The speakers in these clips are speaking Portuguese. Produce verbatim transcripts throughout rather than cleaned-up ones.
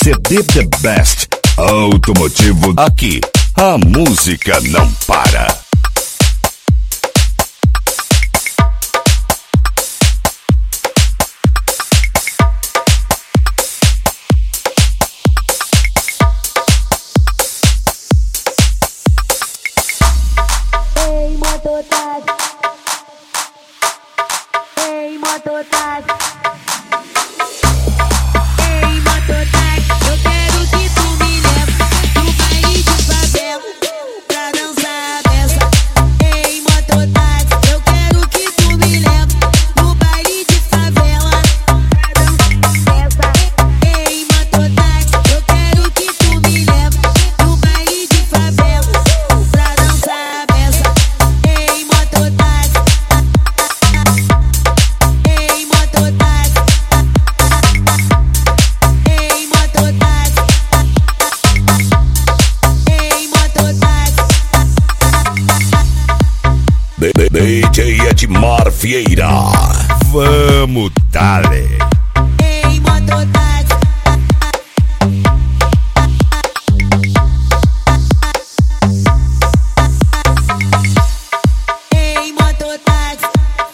C D The Best Automotivo. Aqui a música não para. Ei, mototáxi. Ei, mototáxi. Ei, mototáxi, eu quero que tu me leve pro baile de favela pra dançar a beça. Ei, mototáxi, eu quero que tu me leve pro baile de favela pra dançar a beça. Ei, mototáxi, eu quero que tu me leve pro baile de favela pra dançar a beça. Ei, mototáxi. Ei, mototáxi. Ei, mototáxi. Ei, mototáxi. D J Edmar Vieira. Vamos, dale. Ei, mototáxi. Ei, mototáxi.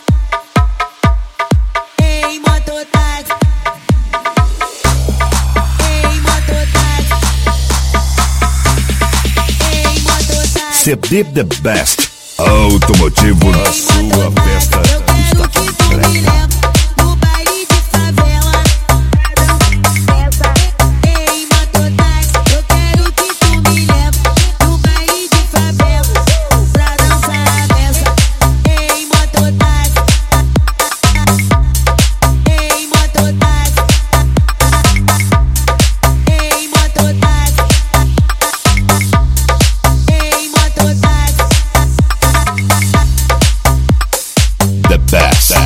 Ei, mototáxi. Ei, mototáxi. Ei, mototáxi. C D The Best Automotivo. A sua festa Eu quero está que tu me completa. leve no baile de favela pra dançar a beça. Ei, mototáxi, eu quero que tu me leve no baile de favela pra dançar a beça. Ei, mototáxi. Ei, mototáxi. Ei, mototáxi. Ei, mototáxi. The Best.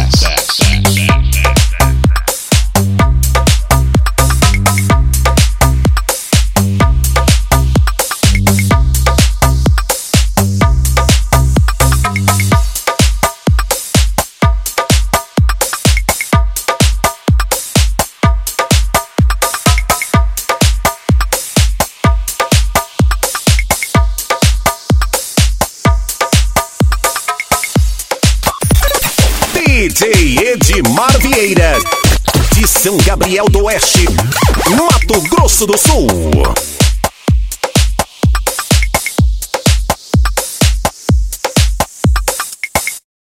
D J Edmar Vieira, de São Gabriel do Oeste, Mato Grosso do Sul.